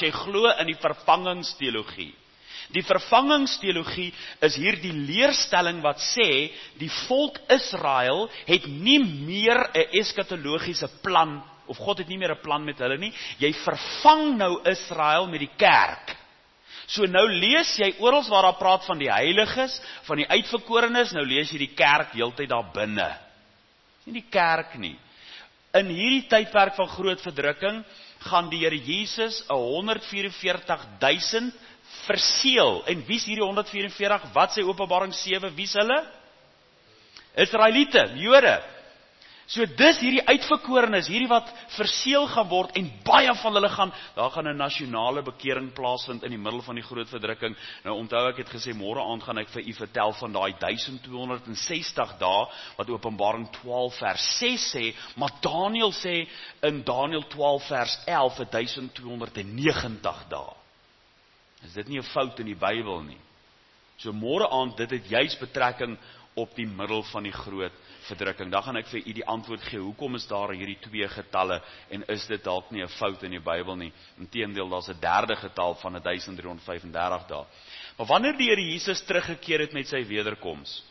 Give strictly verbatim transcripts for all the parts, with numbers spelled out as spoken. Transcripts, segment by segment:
jy glo in die vervangingsteologie. Die vervangingsteologie is hier die leerstelling wat sê, die volk Israel het nie meer 'n eskatologiese plan, of God het nie meer 'n plan met hulle nie, jy vervang nou Israel met die kerk. So nou lees jy oral waar daar praat van die heiliges, van die uitverkorenes, nou lees jy die kerk heeltyd daar binne. Nie die kerk nie. In hierdie tydperk van groot verdrukking, gaan die Here Jesus honderd vyf en veertig duisend verseël. En wie is hierdie honderd vyf en veertig? Wat sê Openbaring sewe? Wie is hulle? Israeliete, Jode. So dis hierdie uitverkorenes, hierdie wat verseël gaan word, en baie van hulle gaan, daar gaan 'n nasionale bekering plaasvind in die middel van die groot verdrukking. Nou onthou ek het gesê, môre aand gaan ek vir u vertel van daai duisend twee honderd sestig dae, wat Openbaring twaalf vers ses sê, maar Daniël sê in Daniël twaalf vers elf, duisend twee honderd negentig dae. Is dit nie 'n fout in die Bybel nie? So môre aand, dit het juis betrekking op die middel van die groot verdrukking. Dan gaan ek vir u die antwoord gee, hoekom is daar hierdie twee getalle, en is dit dalk nie 'n fout in die Bybel nie? Inteendeel, daar's 'n derde getal van duisend drie honderd vyf en dertig dae. Maar wanneer die Here Jesus teruggekeer het met sy wederkoms,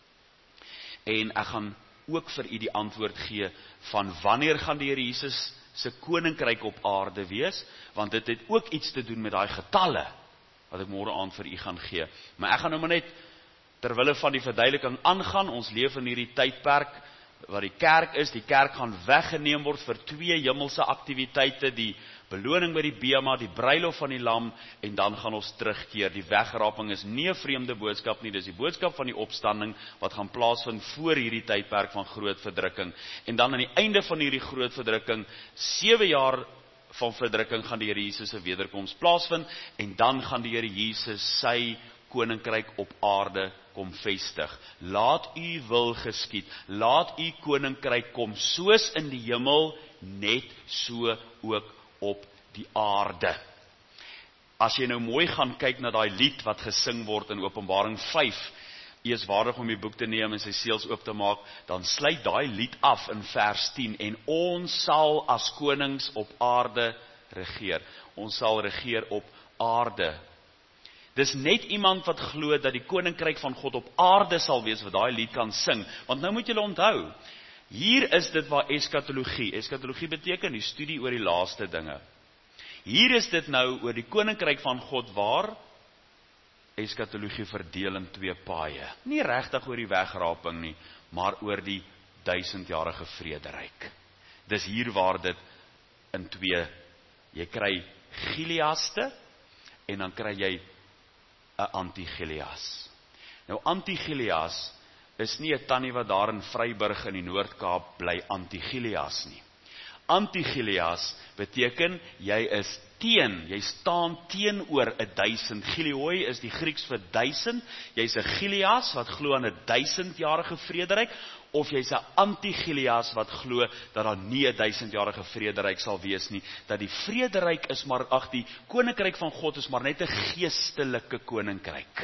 en ek gaan ook vir u die antwoord gee van wanneer gaan die Here Jesus se koninkryk op aarde wees, want dit het ook iets te doen met daai getalle, wat ek môre aand vir u gaan gee. Maar ek gaan nou maar net terwille van die verduideliking aangaan. Ons leef in hierdie tydperk wat die kerk is. Die kerk gaan weggeneem word vir twee hemelse aktiwiteite, die beloning by die bema, die bruilof van die lam, en dan gaan ons terugkeer. Die wegraping is nie 'n vreemde boodskap nie, dis die boodskap van die opstanding wat gaan plaasvind voor hierdie tydperk van groot verdrukking. En dan aan die einde van hierdie groot verdrukking, sewe jaar van verdrukking, gaan die Here Jesus se wederkoms plaasvind, en dan gaan die Here Jesus sy koninkryk op aarde kom vestig. Laat u wil geskied, laat u koninkryk kom, soos in die hemel, net so ook op die aarde. As jy nou mooi gaan kyk na daai lied wat gesing word in Openbaring vyf, jy is waardig om die boek te neem en sy seels oop te maak, dan sluit daai lied af in vers tien, en ons sal as konings op aarde regeer. Ons sal regeer op aarde. Dis net iemand wat glo dat die koninkryk van God op aarde sal wees, wat daai lied kan sing. Want nou moet julle onthou, hier is dit waar eskatologie, eskatologie beteken die studie oor die laaste dinge. Hier is dit nou oor die koninkryk van God waar eskatologie verdeel in twee paaie. Nie regtig oor die wegraping nie, maar oor die duisendjarige vrederyk. Dis hier waar dit in twee, jy kry Giliaste, en dan kry jy 'n Antigilias. Nou Antigilias is nie 'n tannie wat daar in Vryburg in die Noord-Kaap bly Antigilias nie. Antigilias beteken jy is teen, jy staan teenoor 'n duisend. Gilioi is die Grieks vir duisend. Jy's 'n Gilias wat glo aan 'n duisendjarige vrederyk, of jy's 'n Antigilias wat glo dat daar nie 'n duisendjarige vrederyk sal wees nie, dat die vrederyk is maar, ag die koninkryk van God is maar net 'n geestelike koninkryk.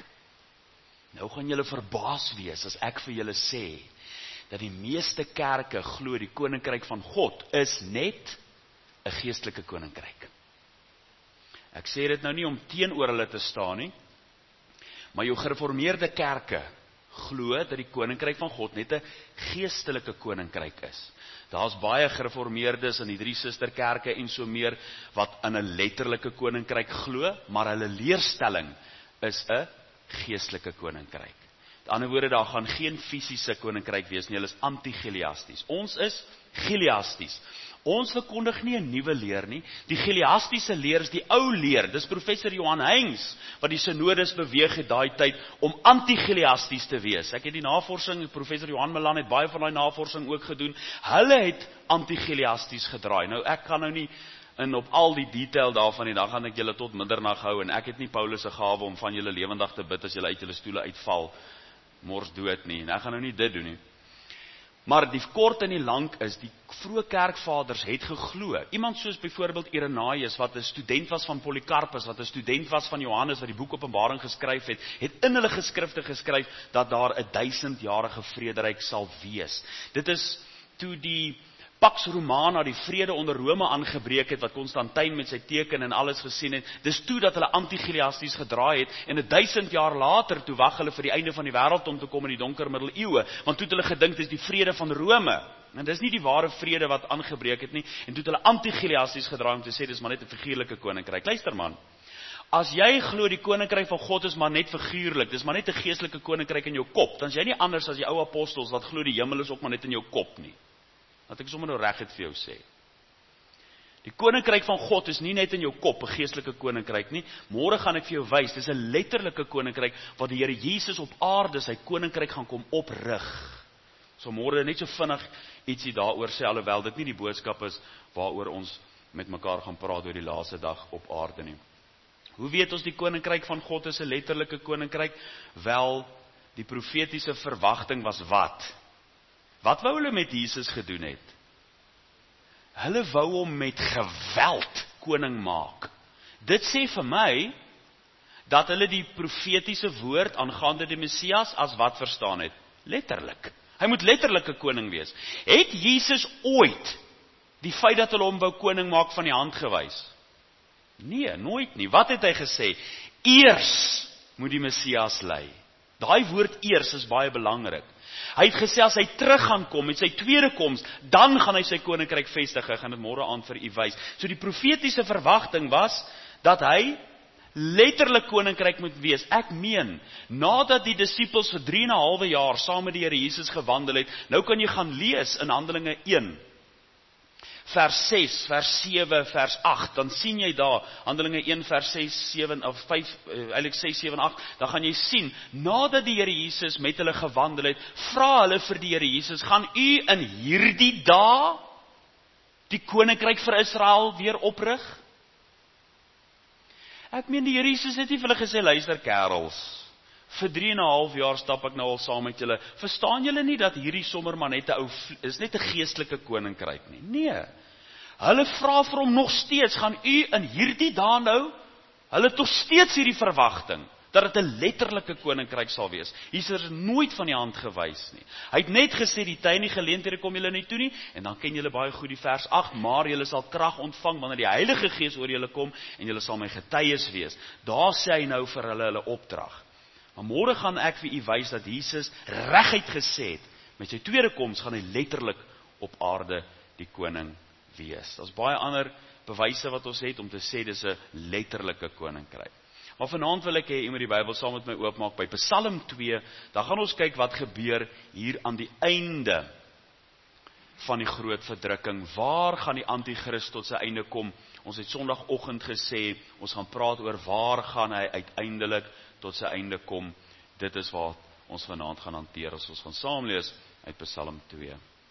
Nou gaan julle verbaas wees as ek vir julle sê dat die meeste kerke glo die koninkryk van God is net 'n geestelike koninkryk. Ek sê dit nou nie om teenoor hulle te staan nie, maar jou gereformeerde kerke glo dat die koninkryk van God net 'n geestelike koninkryk is. Daar's baie gereformeerdes in die drie susterkerke en so meer wat in 'n letterlike koninkryk glo, maar hulle leerstelling is 'n geestelike koninkryk. Met ander woorde, daar gaan geen fisiese koninkryk wees nie, hulle is anti-Giliasties. Ons is Giliasties. Ons verkondig nie 'n nuwe leer nie. Die Giliastiese leer is die ou leer. Dis professor Johan Heinz wat die synodes beweeg het daai tyd om anti-Giliasties te wees. Ek het die navorsing, professor Johan Melan het baie van daai navorsing ook gedoen. Hulle het anti-Giliasties gedraai. Nou ek gaan nou nie in op al die detail daarvan en dan gaan ek julle tot middernag hou en ek het nie Paulus se gawe om van julle lewendig te bid as julle uit julle stoele uitval, mors dood nie. En ek gaan nou nie dit doen nie. Maar die kort en die lang is, die vroeë kerkvaders het geglo. Iemand soos byvoorbeeld Irenaeus, wat 'n student was van Polycarpus, wat 'n student was van Johannes, wat die boek Openbaring geskryf het, het in hulle geskrifte geskryf, dat daar 'n duisendjarige vrederyk sal wees. Dit is toe die Pax Romana, die vrede onder Rome aangebreek het, wat Constantijn met sy teken en alles gesien het, dis toe dat hulle anti-Chiliasties gedraai het, en een duisend jaar later, toe wag hulle vir die einde van die wêreld om te kom in die donker middeleeue, want toe het hulle gedink, dis die vrede van Rome, en dis nie die ware vrede wat aangebreek het nie, en toe het hulle anti-Chiliasties gedraai om te sê, dis maar net 'n figuurlike koninkryk. Luister man, as jy glo die koninkryk van God is maar net figuurlik, dis maar net 'n geestelike koninkryk in jou kop, dan is jy nie anders as die ou apostels wat glo die hemel is ook maar net in jou kop nie. Laat ek sommer nou reguit vir jou sê. Die koninkryk van God is nie net in jou kop, 'n geestelike koninkryk nie. Môre gaan ek vir jou wys, dis 'n letterlike koninkryk wat die Here Jesus op aarde sy koninkryk gaan kom oprig. So môre net so vinnig ietsie daaroor sê, alhoewel dit nie die boodskap is waaroor ons met mekaar gaan praat oor die laaste dag op aarde nie. Hoe weet ons die koninkryk van God is 'n letterlike koninkryk? Wel, die profetiese verwagting was wat? Wat wou hulle met Jesus gedoen het? Hulle wou hom met geweld koning maak. Dit sê vir my, dat hulle die profetiese woord aangaande die Messias as wat verstaan het? Letterlik. Hy moet letterlik 'n koning wees. Het Jesus ooit die feit dat hulle hom wou koning maak van die hand gewys? Nee, nooit nie. Wat het hy gesê? Eers moet die Messias lei. Daai woord eers is baie belangrik. Hy het gesê, as hy terug gaan kom, met sy tweede koms, dan gaan hy sy koninkryk vestig, hy gaan dit môre aan vir u wys. So die profetiese verwagting was, dat hy letterlik koninkryk moet wees. Ek meen, nadat die disippels vir drie en 'n halwe jaar saam met die Here Jesus gewandel het, nou kan jy gaan lees in Handelinge een, vers ses, vers sewe, vers agt, dan sien jy daar, Handelinge een, vers ses, sewe, of vyf, eintlik ses, sewe, agt, dan gaan jy sien, nadat die Here Jesus met hulle gewandel het, vra hulle vir die Here Jesus, gaan u in hierdie dae die koninkryk vir Israel weer oprig? Ek meen, die Here Jesus het nie vir hulle gesê, luister kerels, vir drie en 'n half jaar stap ek nou al saam met julle, verstaan julle nie dat hierdie sommer maar net 'n ou, is net 'n geestelike koninkryk nie? Nee, hulle vra vir hom nog steeds, gaan u in hierdie dae nou, hulle het nog steeds hierdie verwagting, dat dit 'n letterlike koninkryk sal wees. Jesus is nooit van die hand gewys nie. Hy het net gesê, die tye en die geleenthede kom julle nie toe nie, en dan ken julle baie goed die vers agt, maar julle sal krag ontvang, wanneer die Heilige Gees oor julle kom, en julle sal my getuies wees. Daar sê hy nou vir hulle hulle opdrag. Maar môre gaan ek vir u wys dat Jesus reguit gesê het, met sy tweede koms gaan hy letterlik op aarde die koning wees. Daar's baie ander bewyse wat ons het om te sê dis 'n letterlike koninkryk. Maar vanaand wil ek hê jy moet die Bybel saam met my oopmaak by Psalm twee, dan gaan ons kyk wat gebeur hier aan die einde van die groot verdrukking. Waar gaan die anti-Christ tot sy einde kom? Ons het Sondagoggend gesê, ons gaan praat oor waar gaan hy uiteindelik tot sy einde kom. Dit is wat ons vanaand gaan hanteer, as ons gaan saam lees uit Psalm twee.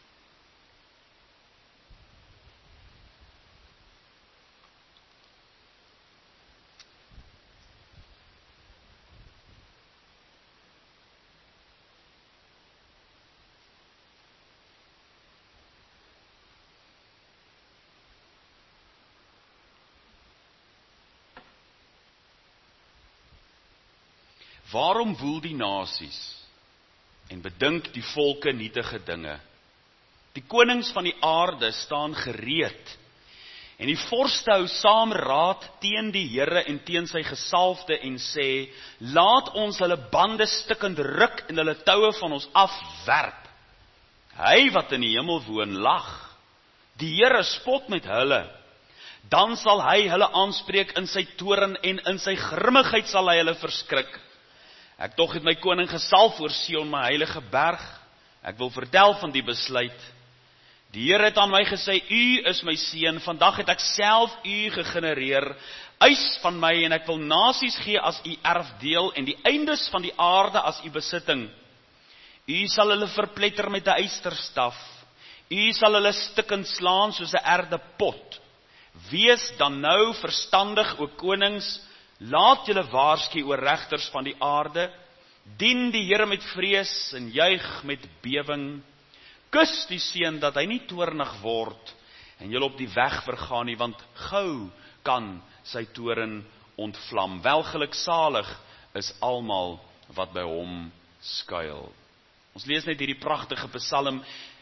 Waarom woel die nasies en bedink die volke nietige dinge? Die konings van die aarde staan gereed en die vorste hou saam raad teen die Here en teen sy gesalfde en sê, laat ons hulle bande stikkend ruk en hulle toue van ons afwerp. Hy wat in die hemel woon lag, die Here spot met hulle. Dan sal hy hulle aanspreek in sy toorn en in sy grimmigheid sal hy hulle verskrik. Ek tog het my koning gesalf oor Sion, my heilige berg. Ek wil vertel van die besluit. Die Here het aan my gesê, u is my seun, vandag het ek self u gegenereer. Eis van my en ek wil nasies gee as u erfdeel en die eindes van die aarde as u besitting. U sal hulle verpletter met 'n ysterstaf. U sal hulle stukkend slaan soos 'n erde pot. Wees dan nou verstandig, o konings, laat julle waarsku oor regters van die aarde, dien die Here met vrees en juig met bewing, kus die seun dat hy nie toornig word, en julle op die weg vergaan nie, want gou kan sy toorn ontvlam. Welgeluksalig is almal wat by hom skuil. Ons lees net hierdie pragtige psalm,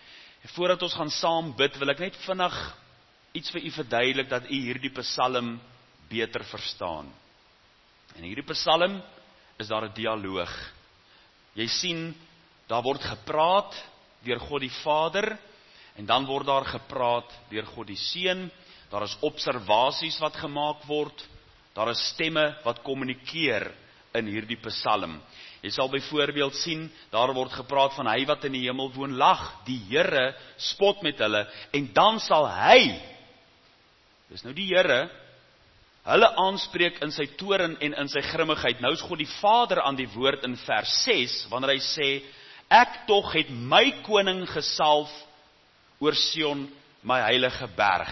Voordat ons gaan saam bid, wil ek net vinnig iets vir u verduidelik, dat u hierdie Psalm beter verstaan. En hierdie Psalm is daar 'n dialoog. Jy sien, daar word gepraat deur God die Vader, en dan word daar gepraat deur God die Seun. Daar is observasies wat gemaak word, daar is stemme wat kommunikeer in hierdie Psalm. Jy sal byvoorbeeld sien, daar word gepraat van hy wat in die hemel woon lag, die Here spot met hulle, en dan sal hy, dis nou die Here, hulle aanspreek in sy toorn en in sy grimmigheid. Nou is God die Vader aan die woord in vers ses, wanneer hy sê, ek tog het my koning gesalf oor Sion, my heilige berg.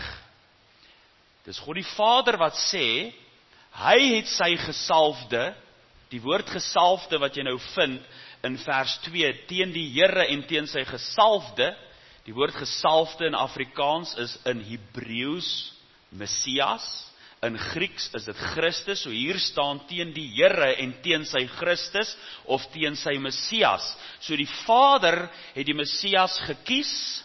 Dis God die Vader wat sê, hy het sy gesalfde, die woord gesalfde wat jy nou vind in vers twee, teen die Here en teen sy gesalfde, die woord gesalfde in Afrikaans is in Hebreeus Messias, in Grieks is dit Christus, so hier staan teen die Here en teen sy Christus, of teen sy Messias. So die Vader het die Messias gekies,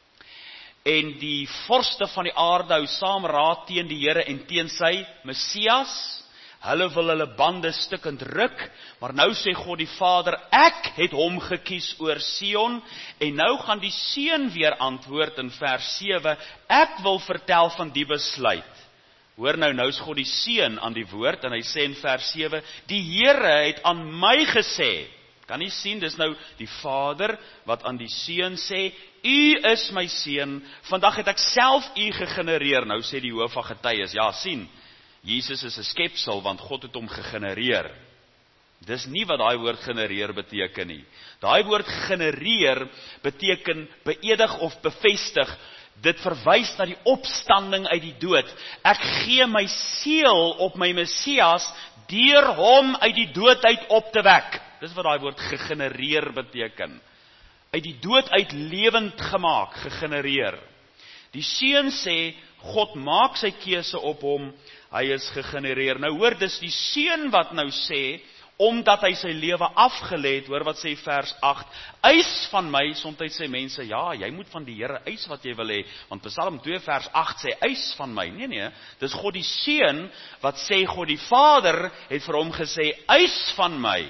en die vorste van die aarde hou saam raad teen die Here en teen sy Messias. Hulle wil hulle bande stukkend ruk, maar nou sê God die Vader, ek het hom gekies oor Sion, en nou gaan die Seun weer antwoord in vers sewe, ek wil vertel van die besluit. Hoor nou, nou is God die Seun aan die woord, en hy sê in vers sewe, die Here het aan my gesê, kan jy sien, dis nou die Vader wat aan die Seun sê, u is my Seun, vandag het ek self u gegenereer. Nou sê die hoof van getuies, ja sien, Jesus is 'n skepsel, want God het hom gegenereer. Dis nie wat daai woord genereer beteken nie. Daai woord genereer beteken beëdig of bevestig. Dit verwys na die opstanding uit die dood. Ek gee my seël op my Messias deur hom uit die dood uit op te wek. Dis wat daai woord gegenereer beteken. Uit die dood uit lewend gemaak, gegenereer. Die Seun sê, God maak sy keuse op hom, hy is gegenereer. Nou hoor, dis die Seun wat nou sê, omdat hy sy lewe afgelê het, hoor wat sê vers agt, eis van my, soms sê mense, ja, jy moet van die Here eis wat jy wil hê, want Psalm twee vers agt sê, eis van my, nee nee, dis God die Seun, wat sê, God die Vader, het vir hom gesê, eis van my,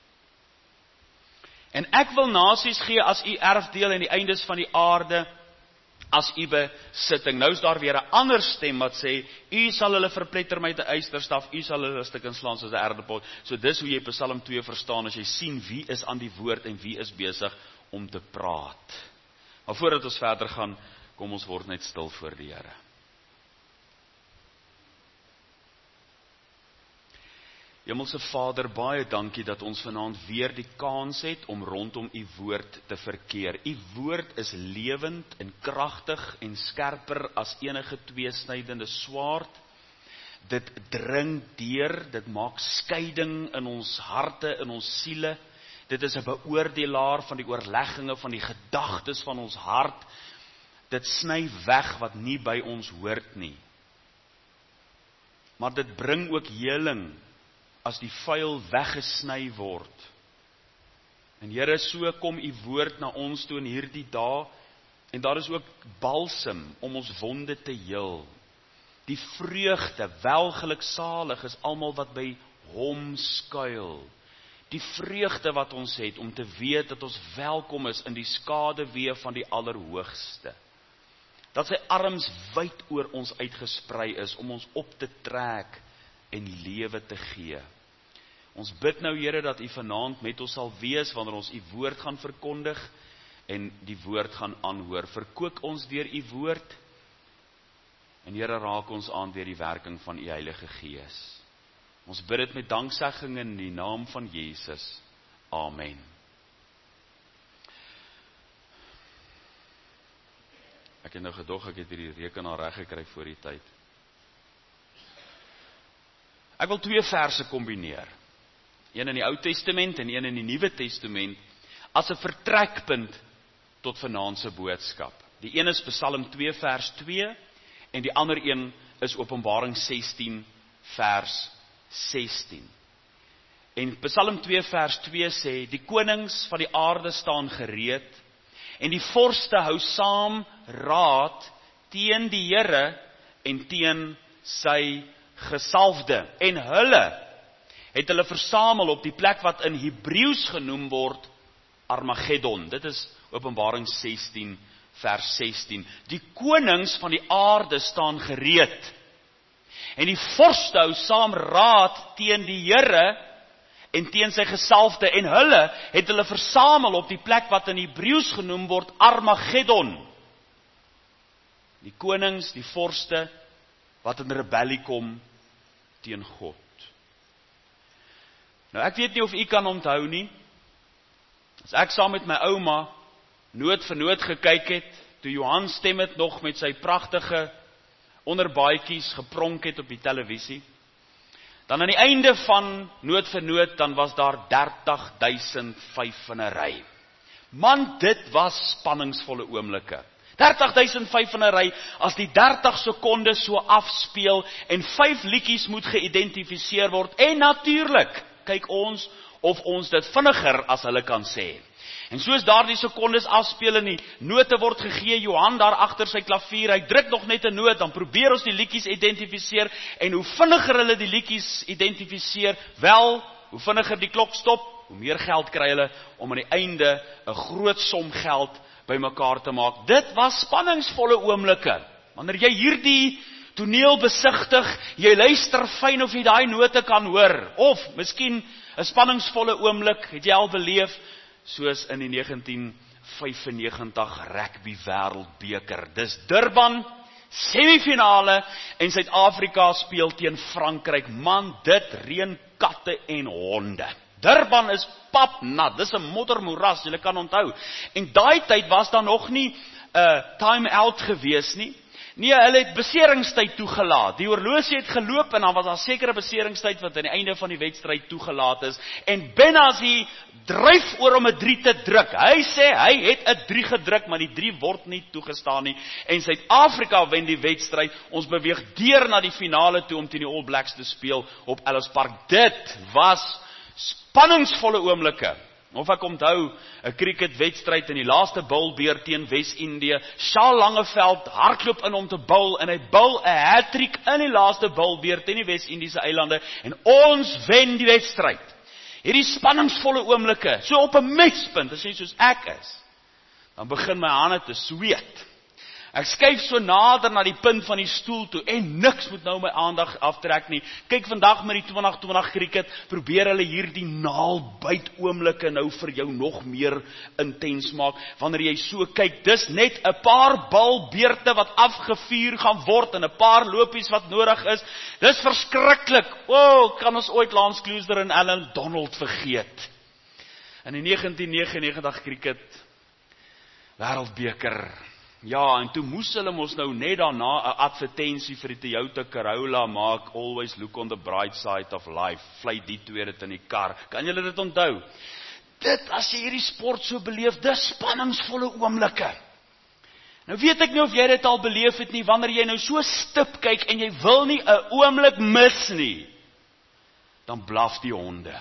en ek wil nasies gee as u erfdeel en die eindes van die aarde, as u besitting. Nou is daar weer 'n ander stem wat sê, u sal hulle verpletter met 'n ysterstaf, u sal hulle stuk inslaan soos 'n erdepot. So dis hoe jy Psalm twee verstaan, as jy sien wie is aan die woord en wie is besig om te praat. Maar voordat ons verder gaan, kom ons word net stil voor die Here. Hemelse Vader, baie dankie dat ons vanaand weer die kans het om rondom u woord te verkeer. U woord is lewend en kragtig en skerper as enige tweesnydende swaard. Dit dring deur, dit maak skeiding in ons harte, in ons siele. Dit is 'n beoordelaar van die oorlegginge van die gedagtes van ons hart. Dit sny weg wat nie by ons hoort nie. Maar dit bring ook heling as die vuil weggesny word. En Here, so kom u woord na ons toe in hierdie dae, en daar is ook balsem om ons wonde te heel. Die vreugde, welgeluksalig is almal wat by hom skuil. Die vreugde wat ons het om te weet dat ons welkom is in die skaduwee van die Allerhoogste. Dat sy arms wyd oor ons uitgesprei is om ons op te trek en lewe te gee. Ons bid nou, Here, dat u vanaand met ons sal wees wanneer ons u woord gaan verkondig en die woord gaan aanhoor. Verkoop ons deur u woord en Here, raak ons aan deur die werking van u Heilige Gees. Ons bid dit met danksegging in die naam van Jesus. Amen. Ek het nou gedog ek het hierdie rekenaar reg gekry voor die tyd. Ek wil twee verse kombineer. Een in die Ou Testament en een in die Nuwe Testament as 'n vertrekpunt tot vanaand se boodskap. Die een is Psalm twee vers twee en die ander een is Openbaring sestien vers sestien. En Psalm twee vers twee sê, die konings van die aarde staan gereed en die vorste hou saam raad teen die Here en teen sy gesalfde. En hulle het hulle versamel op die plek wat in Hebreëus genoem word Armageddon. Dit is Openbaring sestien vers sestien. Die konings van die aarde staan gereed. En die vorste hou saam raad teen die Here en teen sy gesalfde. En hulle het hulle versamel op die plek wat in Hebreëus genoem word Armageddon. Die konings, die vorste wat in rebellie kom teen God. Nou ek weet nie of u kan onthou nie, as ek saam met my ouma noot vir noot gekyk het, toe Johan Stemmet nog met sy pragtige onderbaadjies gepronk het op die televisie, dan aan die einde van noot vir noot, dan was daar dertig duisend vyf in 'n ry. Man, dit was spanningsvolle oomblikke. dertig duisend vyf in 'n ry, as die dertig sekondes so afspeel en vyf liedjies moet geïdentifiseer word, en natuurlik kyk ons of ons dit vinniger as hulle kan sê. En soos daardie sekondes afspeel en die note word gegee, Johan daar agter sy klavier, hy druk nog net 'n noot, dan probeer ons die liedjies identifiseer, en hoe vinniger hulle die liedjies identifiseer, wel, hoe vinniger die klok stop, hoe meer geld kry hulle, om aan die einde 'n groot som geld bymekaar te maak. Dit was spanningsvolle oomblikke. Wanneer jy hierdie toneel besigtig, jy luister fyn of jy daai note kan hoor, of miskien 'n spanningsvolle oomblik het jy al beleef, soos in die negentien vyfennegentig rugby wêreldbeker. Dis Durban, semifinale, en Suid-Afrika speel teen Frankryk. Man, dit reën katte en honde. Durban is papnat, dis 'n moddermoeras, julle kan onthou. En daai tyd was daar nog nie 'n uh, time-out gewees nie. Nee, hulle het beseringstyd toegelaat. Die horlosie het geloop en dan was daar sekere beseringstyd wat aan die einde van die wedstryd toegelaat is. En Benazzi dryf oor om 'n drie te druk. Hy sê hy het 'n drie gedruk, maar die drie word nie toegestaan nie. En Suid-Afrika wen die wedstryd. Ons beweeg deur na die finale toe om teen die All Blacks te speel op Ellis Park. Dit was spanningsvolle oomblikke. Of ek onthou 'n cricketwedstryd in die laaste bulbeer teen Wes-Indië. Charles Langeveld hardloop in om te bul en hy bul 'n hat-trick in die laaste bulbeer teen die Wes-Indiese eilande en ons wen die wedstryd. Hierdie spanningsvolle oomblikke, so op 'n mespunt, as jy soos ek is, dan begin my hande te sweet. Ek skuif so nader na die punt van die stoel toe en niks moet nou my aandag aftrek nie. Kyk vandag met die twintig twintig cricket, probeer hulle hierdie naalbyt oomblikke nou vir jou nog meer intens maak. Wanneer jy so kyk, dis net 'n paar balbeurte wat afgevuur gaan word en 'n paar lopies wat nodig is. Dis verskriklik. O, oh, kan ons ooit Lance Kluster en Alan Donald vergeet? In die negentien negenennegentig cricket wêreldbeker. Ja, en toe moes hulle mos nou net daarna 'n advertensie vir die Toyota Corolla maak, always look on the bright side of life, vlei die twee dit in die kar. Kan julle dit onthou? Dit, as jy hierdie sport so beleef, dis spanningsvolle oomblikke. Nou weet ek nie of jy dit al beleef het nie, wanneer jy nou so stip kyk en jy wil nie 'n oomblik mis nie, dan blaf die honde.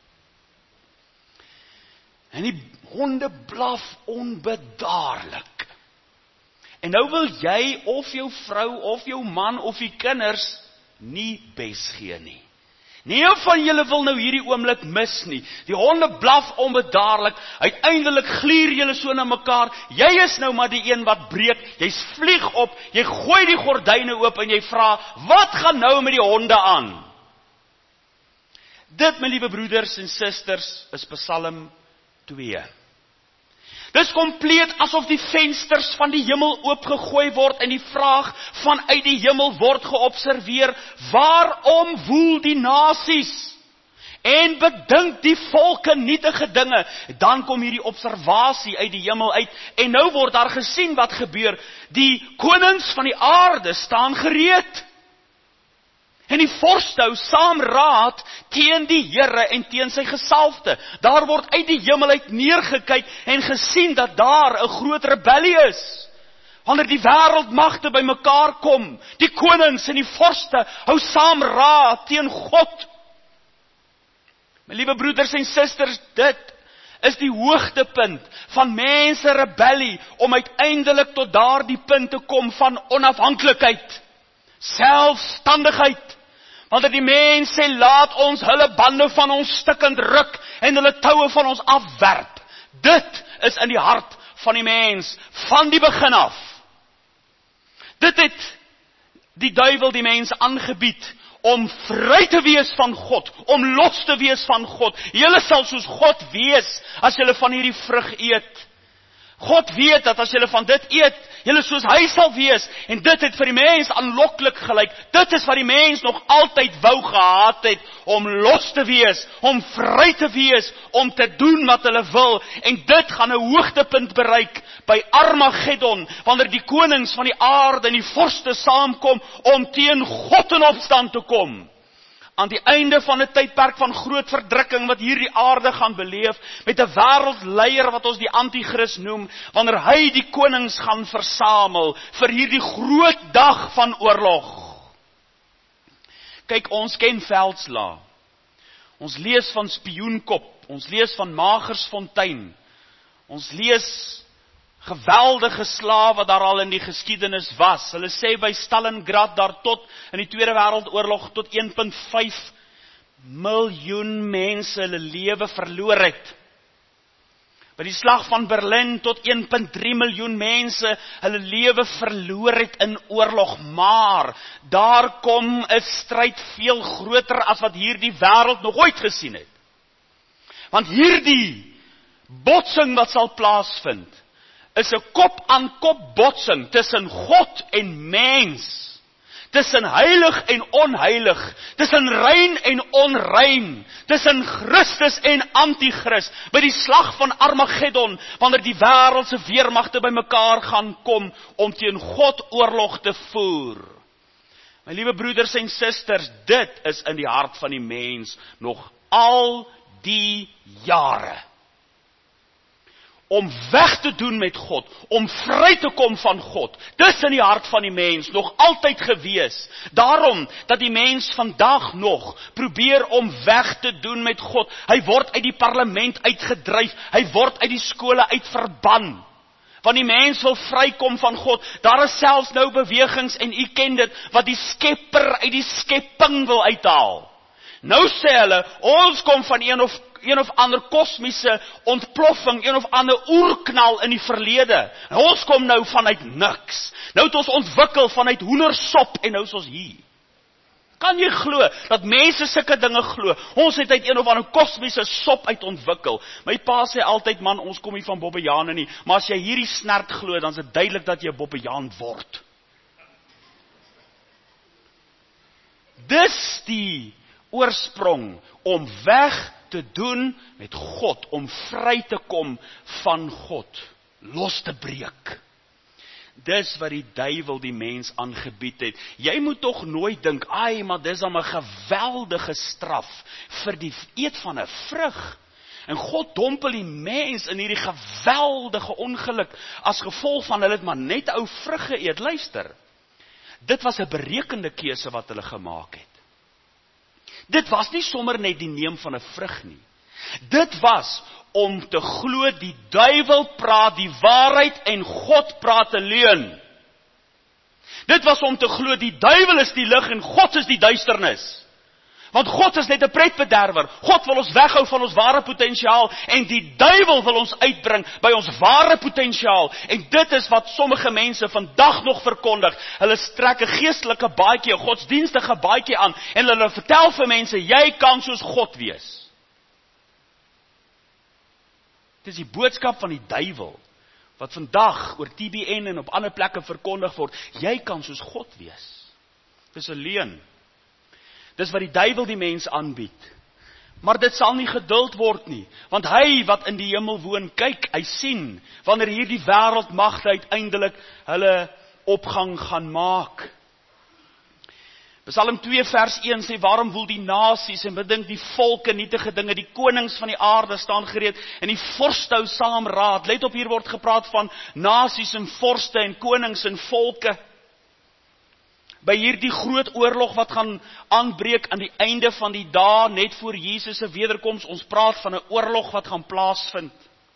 En die honde blaf onbedaarlik. En nou wil jy of jou vrou of jou man of die kinders nie bes gee nie. Nie van julle wil nou hierdie oomblik mis nie. Die honde blaf onbedaarlik. Uiteindelik glier julle so na mekaar. Jy is nou maar die een wat breek. Jy vlieg op, jy gooi die gordyne oop en jy vra, wat gaan nou met die honde aan? Dit, my liewe broeders en susters, is Psalm twee. Dis kompleet asof die vensters van die hemel oopgegooi word en die vraag vanuit die hemel word geobserveer, waarom woel die nasies? En bedink die volke nietige dinge. Dan kom hierdie observasie uit die hemel uit en nou word daar gesien wat gebeur. Die konings van die aarde staan gereed. En die vorste hou saam raad teen die Here en teen sy gesalfde. Daar word uit die hemel uit neergekyk en gesien dat daar 'n groot rebellie is. Wanneer die wêreldmagte bymekaar kom, die konings en die vorste hou saam raad teen God. My liewe broeders en susters, dit is die hoogtepunt van mense rebellie om uiteindelik tot daardie punt te kom van onafhanklikheid, selfstandigheid. Wanneer die mens sê, laat ons hulle bande van ons stikkend ruk en hulle toue van ons afwerp. Dit is in die hart van die mens, van die begin af. Dit het die duiwel die mens aangebied, om vry te wees van God, om los te wees van God. Julle sal soos God wees, as julle van hierdie vrug eet. God weet dat as julle van dit eet, julle soos hy sal wees, en dit het vir die mens aanloklik gelyk. Dit is wat die mens nog altyd wou gehad het, om los te wees, om vry te wees, om te doen wat hulle wil, en dit gaan 'n hoogtepunt bereik, by Armageddon, wanneer die konings van die aarde en die vorste saamkom, om teen God in opstand te kom. Aan die einde van 'n tydperk van groot verdrukking, wat hierdie aarde gaan beleef, met 'n wêreldleier wat ons die Antichrist noem, wanneer hy die konings gaan versamel, vir hierdie groot dag van oorlog. Kyk, ons ken Veldslaa. Ons lees van Spioenkop, ons lees van Magersfontein, ons lees geweldige slawe wat daar al in die geskiedenis was. Hulle sê by Stalingrad daar tot in die Tweede Wêreldoorlog tot een komma vyf miljoen mense hulle lewe verloor het. By die slag van Berlin tot een komma drie miljoen mense hulle lewe verloor het in oorlog. Maar daar kom 'n stryd veel groter as wat hierdie wêreld nog ooit gesien het. Want hierdie botsing wat sal plaasvind, is 'n kop-aan-kop botsing tussen God en mens, tussen heilig en onheilig, tussen rein en onrein, tussen Christus en Antichrist, by die slag van Armageddon, wanneer die wêreldse weermagte bymekaar gaan kom, om teen God oorlog te voer. My liewe broeders en susters, dit is in die hart van die mens, nog al die jare. Om weg te doen met God, om vry te kom van God. Dis in die hart van die mens nog altyd gewees. Daarom dat die mens vandag nog probeer om weg te doen met God. Hy word uit die parlement uitgedryf, hy word uit die skole uitverban. Want die mens wil vrykom van God. Daar is selfs nou bewegings, en u ken dit, wat die skepper uit die skepping wil uithaal. Nou sê hulle, ons kom van een of een of ander kosmiese ontploffing, een of ander oerknal in die verlede. En ons kom nou vanuit niks. Nou het ons ontwikkel vanuit hoendersop, en nou is ons hier. Kan jy glo, dat mense sulke dinge glo? Ons het uit een of ander kosmiese sop uit ontwikkel. My pa sê altyd, man, ons kom nie van Bobbejane nie, maar as jy hierdie snert glo, dan is dit duidelik dat jy 'n Bobbejaan word. Dis die oorsprong om weg te doen met God, om vry te kom van God, los te breek. Dis wat die duiwel die mens aangebied het. Jy moet tog nooit dink, ai, maar dis dan 'n geweldige straf vir die eet van 'n vrug. En God dompel die mens in hierdie geweldige ongeluk, as gevolg van hulle het maar net ou vrug geëet. Luister, dit was 'n berekende keuse wat hulle gemaak het. Dit was nie sommer net die neem van 'n vrug nie. Dit was om te glo die duiwel praat die waarheid en God praat 'n leuen. Dit was om te glo die duiwel is die lig en God is die duisternis. Want God is net 'n pretbederwer. God wil ons weghou van ons ware potensiaal, en die duiwel wil ons uitbring by ons ware potensiaal. En dit is wat sommige mense vandag nog verkondig. Hulle trek 'n geestelike baadjie, 'n godsdienstige baadjie aan, en hulle vertel vir mense, jy kan soos God wees. Dit is die boodskap van die duiwel, wat vandag oor T B N en op ander plekke verkondig word. Jy kan soos God wees. Dis 'n leuen. Dis wat die duiwel die mens aanbied. Maar dit sal nie geduld word nie, want hy wat in die hemel woon, kyk, hy sien, wanneer hierdie wêreldmagte uiteindelik hulle opgang gaan maak. Psalm twee vers een sê, waarom woel die nasies en bedink die volke nietige dinge, die konings van die aarde staan gereed, en die vorste hou saam raad. Let op, hier word gepraat van nasies en vorste en konings en volke. by hierdie groot oorlog wat gaan aanbreek aan die einde van die dae, net voor Jesus se wederkoms. Ons praat van 'n oorlog wat gaan plaasvind.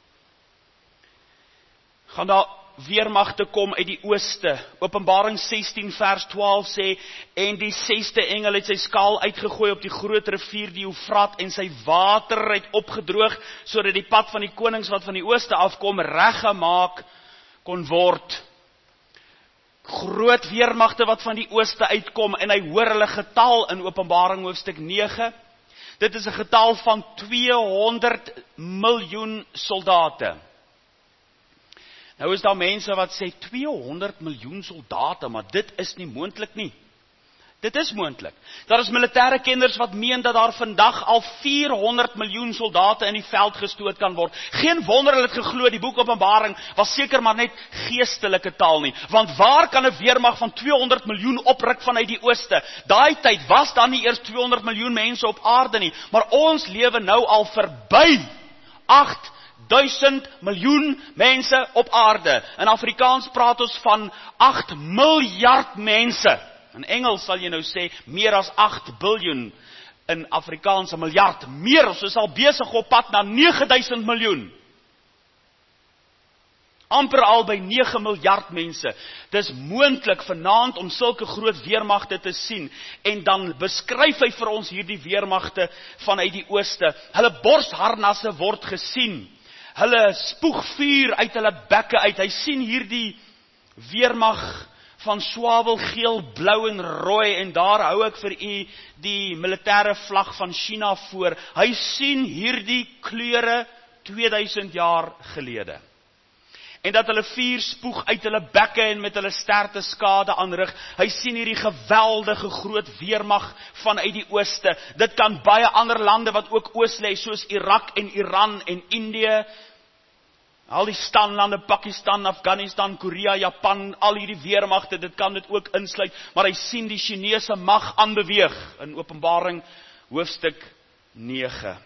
Gaan daar weermagte kom uit die ooste. Openbaring sestien vers twaalf sê, en die sesde engel het sy skaal uitgegooi op die groot rivier die Eufrat, en sy water het opgedroog, sodat die pad van die konings wat van die ooste afkom reggemaak kon word. Groot weermagte wat van die ooste uitkom, en hy hoor hulle getal in Openbaring hoofstuk nege. Dit is 'n getal van tweehonderd miljoen soldate. Nou is daar mense wat sê tweehonderd miljoen soldate, maar dit is nie moontlik nie. Dit is moontlik. Daar is militêre kenners wat meen dat daar vandag al vierhonderd miljoen soldate in die veld gestoot kan word. Geen wonder hulle het geglo die boek Openbaring was seker maar net geestelike taal nie. Want waar kan 'n weermag van tweehonderd miljoen opruk vanuit die ooste? Daai tyd was daar nie eers tweehonderd miljoen mense op aarde nie, maar ons lewe nou al verby agt duisend miljoen mense op aarde. In Afrikaans praat ons van agt miljard mense. In Engels sal jy nou sê, meer as agt biljoen. In Afrikaans 'n miljard. Meer, ons is al besig op pad na nege duisend miljoen. Amper al by nege miljard mense. Dis moontlik vanaand om sulke groot weermagte te sien. En dan beskryf hy vir ons hierdie weermagte vanuit die ooste. Hulle borsharnasse word gesien. Hulle spoeg vuur uit hulle bekke uit. Hy sien hierdie weermag van swavel, geel, blou en rooi, en daar hou ek vir u die militêre vlag van China voor. Hy sien hierdie kleure tweeduisend jaar gelede. En dat hulle vuur spoeg uit hulle bekke en met hulle sterte skade aanrig. Hy sien hierdie geweldige groot weermag vanuit die ooste. Dit kan baie ander lande wat ook oos lê, soos Irak en Iran en Indië, al die standlande, Pakistan, Afghanistan, Korea, Japan, al hierdie weermagte, dit kan dit ook insluit, maar hy sien die Chinese mag aanbeweeg, in Openbaring hoofstuk nege.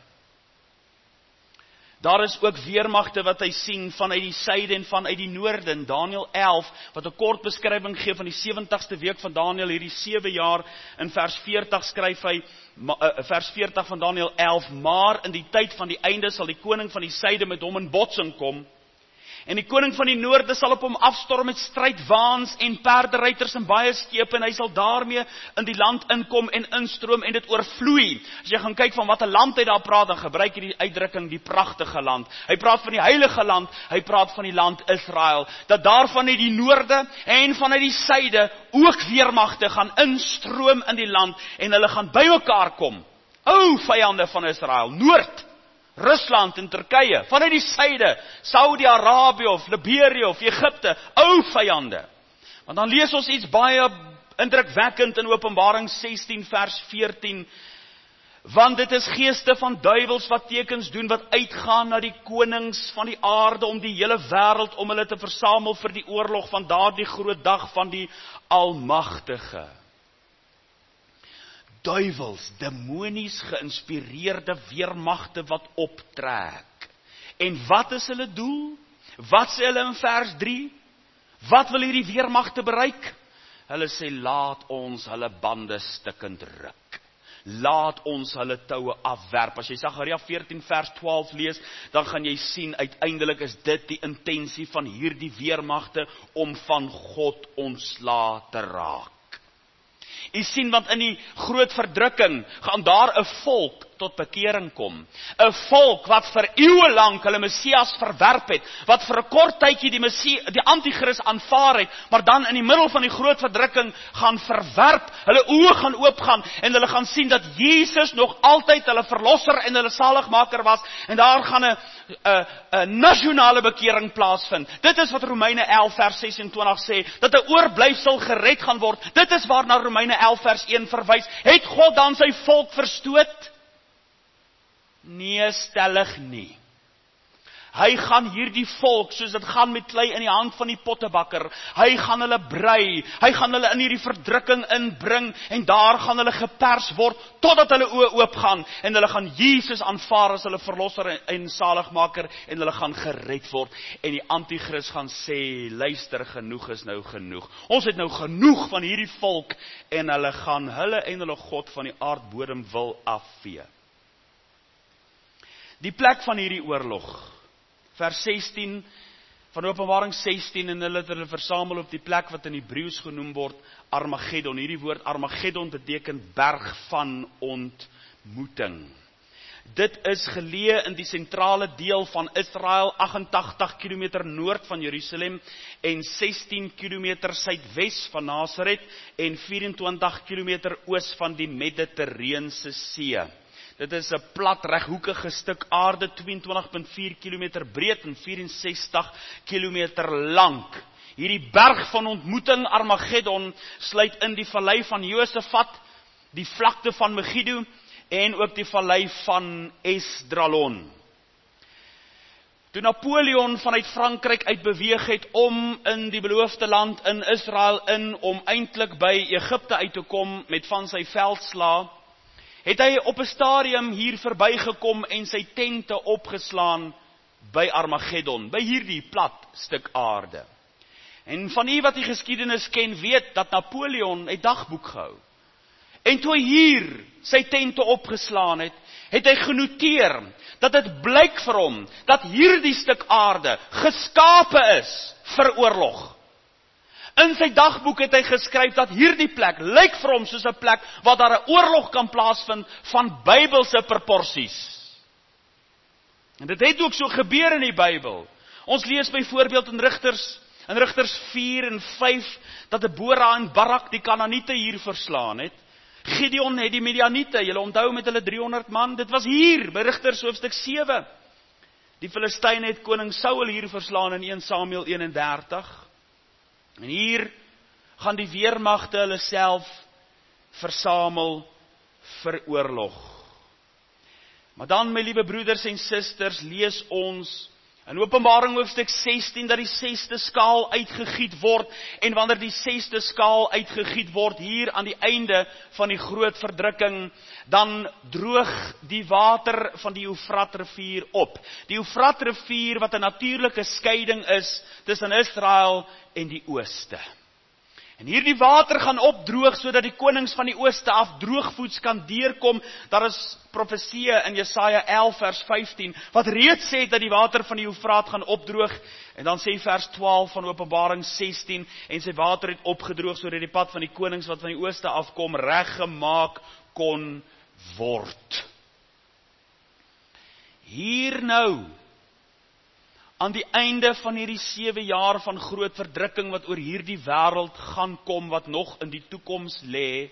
Daar is ook weermagte wat hy sien vanuit die suide en vanuit die noorde, in Daniël elf, wat 'n kort beskrywing gee van die sewentigste week van Daniël, hierdie sewe jaar, in vers veertig skryf hy, vers veertig van Daniël elf, maar in die tyd van die einde sal die koning van die suide met hom in botsing kom, en die koning van die noorde sal op hom afstorm met strijdwaans en perderuiters en baie skepe, en hy sal daarmee in die land inkom en instroom en dit oorvloei. As jy gaan kyk van wat 'n land hy daar praat, dan gebruik hy die uitdrukking die pragtige land. Hy praat van die heilige land, hy praat van die land Israel, dat daarvan uit die noorde en vanuit die suide ook weermagte gaan instroom in die land, en hulle gaan by mekaar kom. O vyande van Israel, noord, Rusland en Turkye, vanuit die suide, Saudi-Arabië of Liberia of Egipte, ou vyande. Want dan lees ons iets baie indrukwekkend in Openbaring sestien vers veertien, want dit is geeste van duiwels wat tekens doen, wat uitgaan na die konings van die aarde, om die hele wêreld om hulle te versamel vir die oorlog van daardie groot dag van die Almagtige. Duivels, demonies geïnspireerde weermagte wat optrek. En wat is hulle doel? Wat sê hulle in vers drie? Wat wil hierdie weermagte bereik? Hulle sê, laat ons hulle bande stikkend ruk. Laat ons hulle toue afwerp. As jy Sagaria veertien vers twaalf lees, dan gaan jy sien, uiteindelik is dit die intensie van hierdie weermagte om van God ontslae te raak. U sien, want in die groot verdrukking gaan daar 'n volk tot bekering kom. 'n Volk wat vir eeue lank hulle Messias verwerp het, wat vir 'n kort tydjie die Messie, die Antichrist aanvaar het, maar dan in die middel van die groot verdrukking gaan verwerp, hulle oë gaan oopgaan en hulle gaan sien dat Jesus nog altyd hulle verlosser en hulle saligmaker was, en daar gaan 'n 'n 'n nasionale bekering plaasvind. Dit is wat Romeine elf vers sesentwintig sê, dat 'n oorblyfsel gered gaan word. Dit is waarna Romeine elf vers een verwys. Het God dan sy volk verstoot? Nee, stellig nie. Hy gaan hierdie volk, soos dit gaan met klei in die hand van die pottebakker, hy gaan hulle brei, hy gaan hulle in hierdie verdrukking inbring, en daar gaan hulle gepers word, totdat hulle oë oop gaan, en hulle gaan Jesus aanvaar as hulle verlosser en saligmaker, en hulle gaan gered word, en die antichrist gaan sê, luister, genoeg is nou genoeg. Ons het nou genoeg van hierdie volk, en hulle gaan hulle en hulle God van die aardbodem wil afvee. Die plek van hierdie oorlog, vers sestien, van Openbaring sestien, en hulle het hulle versamel op die plek wat in Hebreëus genoem word, Armageddon. Hierdie woord Armageddon beteken berg van ontmoeting. Dit is geleë in die sentrale deel van Israel, agt-en-tagtig kilometer noord van Jerusalem, en sestien kilometer suidwes van Nasaret, en vyf-en-twintig kilometer oos van die Mediterrane See. Dit is 'n plat, reghoekige stuk aarde, twee-en-twintig komma vier kilometer breed en vyf-en-sestig kilometer lank. Hierdie berg van ontmoeting, Armageddon, sluit in die vallei van Josafat, die vlakte van Megiddo, en ook die vallei van Esdraelon. Toe Napoleon vanuit Frankryk uit beweeg het om in die beloofde land in Israel in, om eintlik by Egipte uit te kom met van sy veldslae, het hy op 'n stadium hier verbygekom en sy tente opgeslaan by Armageddon, by hierdie plat stuk aarde. En van u wat die geskiedenis ken, weet dat Napoleon 'n dagboek gehou. En toe hy hier sy tente opgeslaan het, het hy genoteer dat dit blyk vir hom dat hierdie stuk aarde geskape is vir oorlog. In sy dagboek het hy geskryf dat hierdie plek lyk vir hom soos 'n plek waar daar 'n oorlog kan plaasvind van Bybelse proporsies. En dit het ook so gebeur in die Bybel. Ons lees byvoorbeeld in Rigters, in Rigters vier en vyf, dat Deborah en Barak die Kanaaniete hier verslaan het. Gideon het die Midianiete, julle onthou met hulle driehonderd man, dit was hier, by Rigters hoofstuk sewe. Die Filistyne het koning Saul hier verslaan in een Samuel eenendertig. En hier gaan die weermagte hulle self versamel vir oorlog. Maar dan, my liewe broeders en susters, lees ons in Openbaring hoofstuk sestien dat die sesde skaal uitgegiet word, en wanneer die sesde skaal uitgegiet word hier aan die einde van die groot verdrukking, dan droog die water van die Eufratrivier op. Die Eufratrivier wat 'n natuurlike skeiding is tussen Israel en die ooste. En hierdie water gaan opdroog, sodat die konings van die ooste af droogvoets kan deurkom. Daar is profeseë in Jesaja elf vers vyftien, wat reeds sê dat die water van die Eufraat gaan opdroog. En dan sê vers twaalf van Openbaring sestien, en sy water het opgedroog, sodat die pad van die konings wat van die ooste afkom, reggemaak kon word. Hier nou, aan die einde van hierdie sewe jaar van groot verdrukking wat oor hierdie wêreld gaan kom, wat nog in die toekoms lê,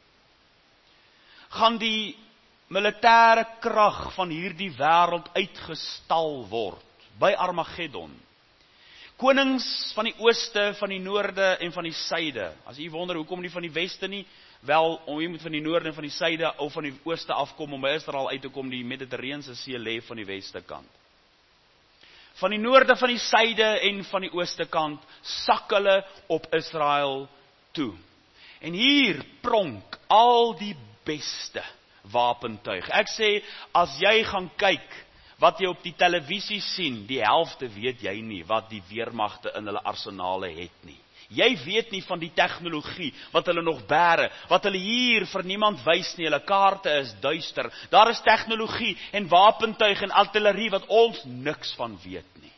gaan die militêre krag van hierdie wêreld uitgestal word, by Armageddon. Konings van die ooste, van die noorde en van die suide. As u wonder, hoekom nie van die weste nie? Wel, om jy moet van die noorde en van die suide, of van die ooste afkom, om by Israel uit te kom, die Mediterrane See lê van die weste kant. Van die noorde, van die suide en van die ooste kant, sak hulle op Israel toe. En hier pronk al die beste wapentuig. Ek sê, as jy gaan kyk, wat jy op die televisie sien, die helfte weet jy nie, wat die weermagte in hulle arsenale het nie. Jy weet nie van die tegnologie, wat hulle nog bære, wat hulle hier vir niemand wys nie, hulle kaarte is duister. Daar is tegnologie en wapentuig en artillerie, wat ons niks van weet nie.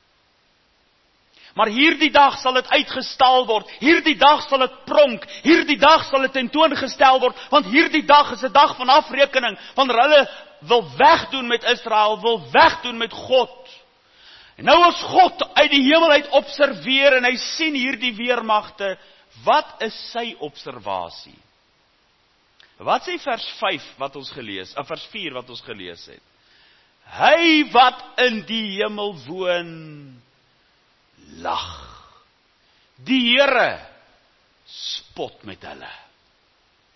Maar hierdie dag sal dit uitgestal word, hierdie dag sal dit pronk, hierdie dag sal dit tentoongestel word, want hierdie dag is 'n dag van afrekening, wanneer hulle wil wegdoen met Israel, wil wegdoen met God. En nou as God uit die hemel uit observeer en hy sien hierdie weermagte, wat is sy observasie? Wat sê vers vyf wat ons gelees, of vers vier wat ons gelees het? Hy wat in die hemel woon, lag. Die Here spot met hulle.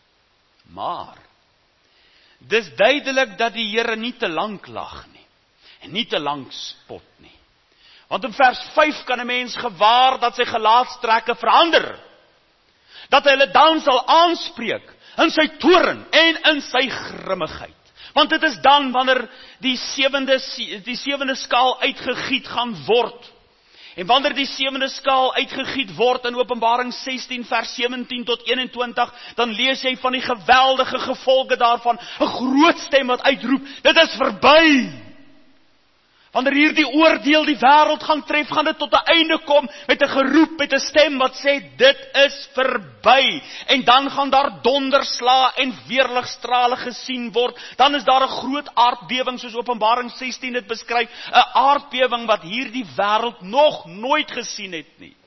Maar dis duidelik dat die Here nie te lank lag nie. en nie te lank spot nie. Want in vers vyf kan 'n mens gewaar dat sy gelaatstrekke verander. Dat hy hulle dan sal aanspreek in sy toorn en in sy grimmigheid. Want dit is dan wanneer die sewende die sewende skaal uitgegiet gaan word. En wanneer die sewende skaal uitgegiet word in Openbaring sestien vers sewentien tot eenentwintig, dan lees jy van die geweldige gevolge daarvan, 'n groot stem wat uitroep, dit is verby. Wanneer hier die oordeel die wêreld gaan tref, gaan dit tot 'n einde kom met 'n geroep, met 'n stem wat sê, dit is verby. En dan gaan daar donderslae en weerligstrale gesien word. Dan is daar 'n groot aardbewing, soos Openbaring sestien dit beskryf, 'n aardbewing wat hierdie wêreld nog nooit gesien het nie.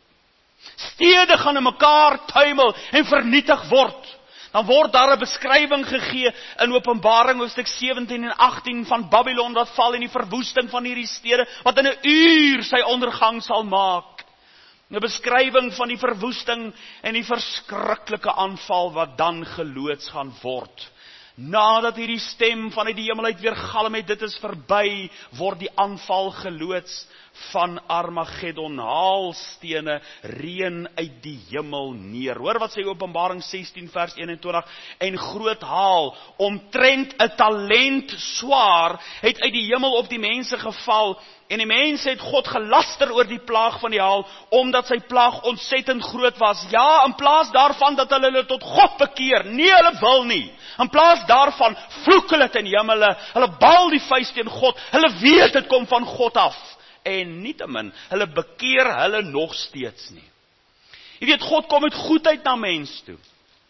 Stede gaan in mekaar tuimel en vernietig word. Dan word daar 'n beskrywing gegee in Openbaring hoofstuk sewentien en agttien van Babylon wat val in die verwoesting van hierdie stede, wat in 'n uur sy ondergang sal maak. 'n Beskrywing van die verwoesting en die verskriklike aanval wat dan geloods gaan word. Nadat hierdie stem vanuit die hemel uit weer galm het, dit is verby, word die aanval geloods van Armageddon, haalstene reën uit die hemel neer. Hoor wat sê Openbaring sestien vers eenentwintig, en groot haal, omtrent 'n talent swaar, het uit die hemel op die mense geval, en die mense het God gelaster oor die plaag van die haal, omdat sy plaag ontsettend groot was. Ja, in plaas daarvan dat hulle hulle tot God bekeer, nee, hulle wil nie. In plaas daarvan vloek hulle ten hemele, hulle bal die vuis teen God, hulle weet dit kom van God af. En nietemin, hulle bekeer hulle nog steeds nie. Jy weet, God kom met goedheid na mens toe.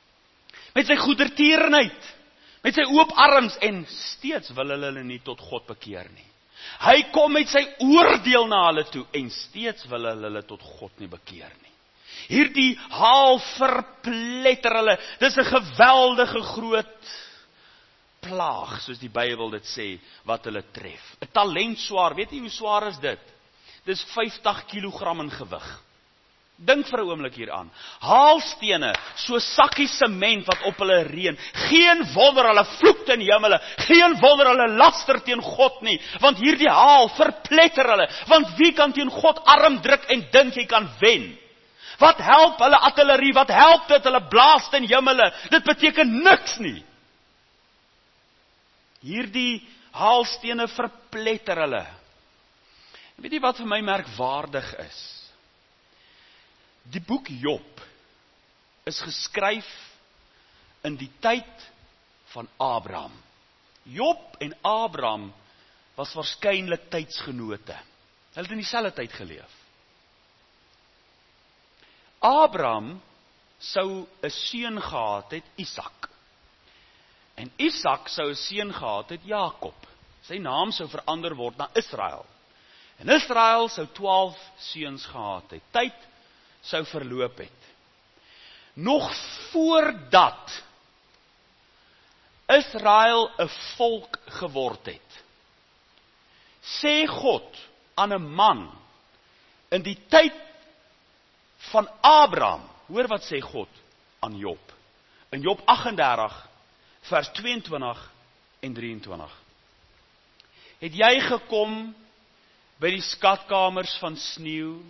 Met sy goedertierenheid, met sy oop arms, en steeds wil hulle hulle nie tot God bekeer nie. Hy kom met sy oordeel na hulle toe, en steeds wil hulle hulle tot God nie bekeer nie. Hierdie haal verpletter hulle, dis 'n geweldige groot plaag, soos die Bybel dit sê, wat hulle tref. 'n Talent swaar, weet jy hoe swaar is dit? Dis vyftig kilogram in gewig. Dink vir 'n oomblik hieraan. Haalstene, so sakkie sement wat op hulle reën. Geen wonder hulle vloek ten hemele, geen wonder hulle laster teen God nie, want hierdie haal verpletter hulle, want wie kan teen God arm druk en dink hy kan wen? Wat help hulle artillerie, wat help dit hulle blaas ten hemele? Dit beteken niks nie. Hierdie haalstene verpletter hulle. Weet jy wat vir my merkwaardig is? Die boek Job is geskryf in die tyd van Abraham. Job en Abraham was waarskynlik tydsgenote. Hulle het in dieselfde tyd geleef. Abraham sou 'n seun gehad het, Isak. En Isak sou 'n seun gehad het, Jakob. Sy naam sou verander word na Israel. En Israel sou twaalf seuns gehad het. Tyd sou verloop het. Nog voordat Israel 'n volk geword het, sê God aan 'n man in die tyd van Abraham, hoor wat sê God aan Job, in Job agt en dertig, vers tweeëntwintig en drieëntwintig. Het jy gekom by die skatkamers van sneeu,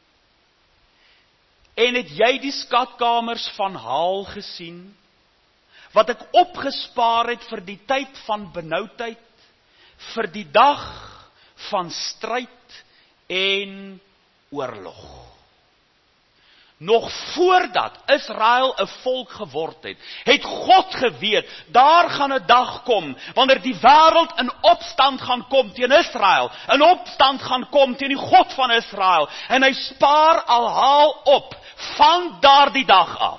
en het jy die skatkamers van haal gesien, wat ek opgespaar het vir die tyd van benoudheid, vir die dag van stryd en oorlog. Nog voordat Israel 'n volk geword het, het God geweet, daar gaan 'n dag kom, wanneer die wêreld in opstand gaan kom teen Israel, in opstand gaan kom teen die God van Israel, en hy spaar al haal op, van daardie dag af.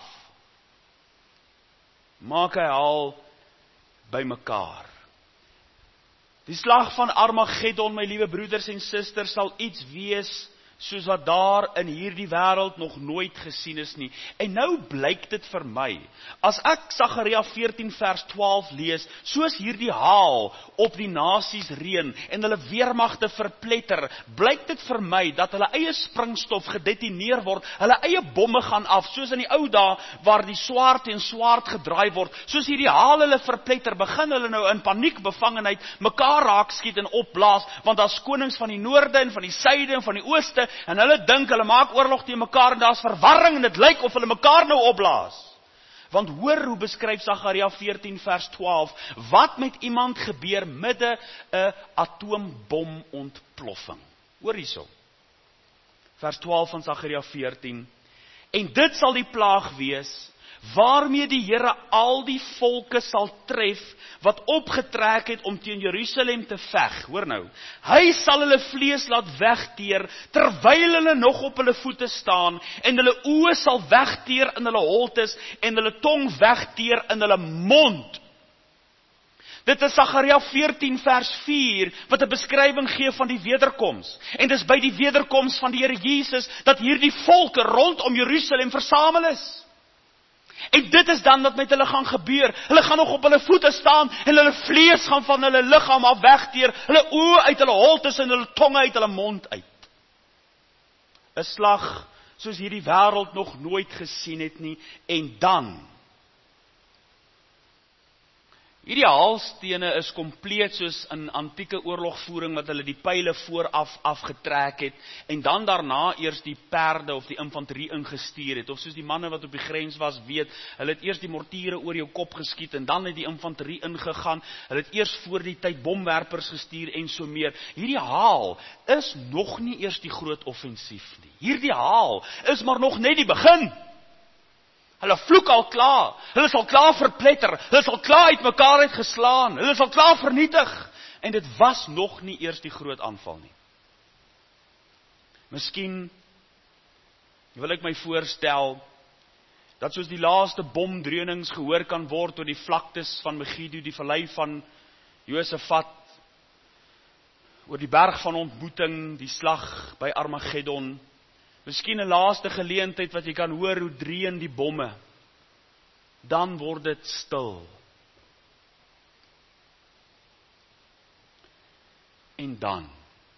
Maak hy haal bymekaar. Die slag van Armageddon, my liewe broeders en susters, sal iets wees soos wat daar in hierdie wêreld nog nooit gesien is nie. En nou blyk dit vir my, as ek Sagaria veertien vers twaalf lees, soos hierdie haal op die nasies reën en hulle weermagte verpletter, blyk dit vir my dat hulle eie springstof gedetoneer word, hulle eie bomme gaan af, soos in die ou dae waar die swaard en swaard gedraai word, soos hierdie haal hulle verpletter, begin hulle nou in paniekbevangenheid mekaar raak skiet en opblaas, want daar's konings van die noorde en van die suide en van die ooste, en hulle dink, hulle maak oorlog teen mekaar, en daar's verwarring, en dit lyk of hulle mekaar nou opblaas. Want hoor hoe beskryf Sagaria veertien vers twaalf, wat met iemand gebeur midde 'n atoombomontploffing. Hoor hierso. Vers twaalf van Sagaria veertien. En dit sal die plaag wees, waarmee die Here al die volke sal tref, wat opgetrek het om teen Jerusalem te veg. Hoor nou, hy sal hulle vlees laat wegteer, terwyl hulle nog op hulle voete staan, en hulle oë sal wegteer in hulle holtes, en hulle tong wegteer in hulle mond. Dit is Sagaria veertien vers vier, wat 'n beskrywing gee van die wederkoms. En dis by die wederkoms van die Here Jesus, dat hierdie volke rondom Jerusalem versamel is. En dit is dan wat met hulle gaan gebeur. Hulle gaan nog op hulle voete staan, en hulle vlees gaan van hulle liggaam af wegteer, hulle oë uit hulle holtes en hulle tonge uit hulle mond uit. 'n Slag soos hierdie wêreld nog nooit gesien het nie, en dan hierdie haalstene is kompleet soos in antieke oorlogvoering, wat hulle die pyle vooraf afgetrek het, en dan daarna eers die perde of die infanterie ingestuur het, of soos die manne wat op die grens was weet, hulle het eers die mortiere oor jou kop geskiet, en dan het die infanterie ingegaan, hulle het eers voor die tyd bomwerpers gestuur, en so meer. Hierdie haal is nog nie eers die groot offensief nie. Hierdie haal is maar nog net die begin. Hulle vloek al klaar, hulle sal klaar verpletter, hulle sal klaar uit mekaar uitgeslaan, hulle sal klaar vernietig, en dit was nog nie eers die groot aanval nie. Miskien wil ek my voorstel, dat soos die laaste bomdreunings gehoor kan word oor die vlaktes van Megiddo, die vallei van Josafat, oor die berg van ontmoeting, die slag by Armageddon, miskien 'n laaste geleentheid wat jy kan hoor hoe dreun die bomme. Dan word dit stil. En dan,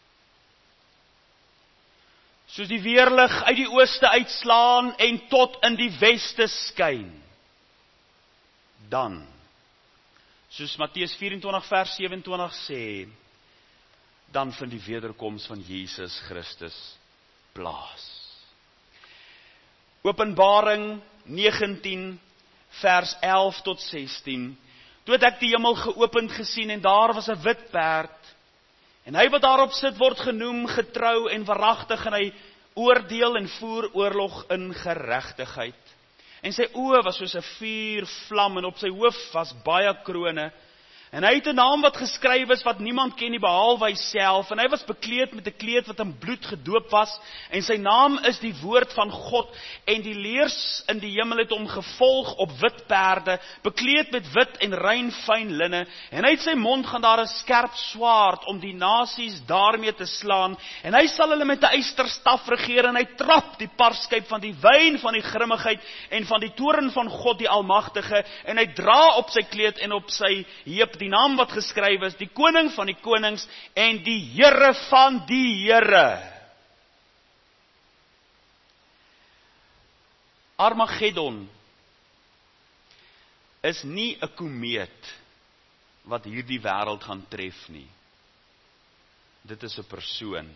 soos die weerlig uit die ooste uitslaan en tot in die weste skyn, dan, soos Matteus vyf-en-twintig vers sewe-en-twintig sê, dan vind die wederkoms van Jesus Christus plaas. Openbaring negentien vers elf tot sestien. Toe het ek die hemel geopend gesien, en daar was 'n wit perd, en hy wat daarop sit word genoem getrou en waaragtig, en hy oordeel en voer oorlog in geregtigheid. En sy oë was soos 'n vuurvlam, en op sy hoof was baie krone. En hy het 'n naam wat geskryf is, wat niemand ken nie behalwe hy self, en hy was bekleed met 'n kleed wat in bloed gedoop was, en sy naam is die woord van God, en die leers in die hemel het hom gevolg op wit perde, bekleed met wit en rein fyn linne, en uit sy mond gaan daar 'n skerp swaard, om die nasies daarmee te slaan, en hy sal hulle met 'n ysterstaf regeer, en hy trap die parskyp van die wyn van die grimmigheid, en van die toorn van God die Almagtige, en hy dra op sy kleed en op sy heup die naam wat geskryf is, die koning van die konings, en die Here van die Here. Armageddon is nie 'n komeet wat hierdie wêreld gaan tref nie. Dit is 'n persoon.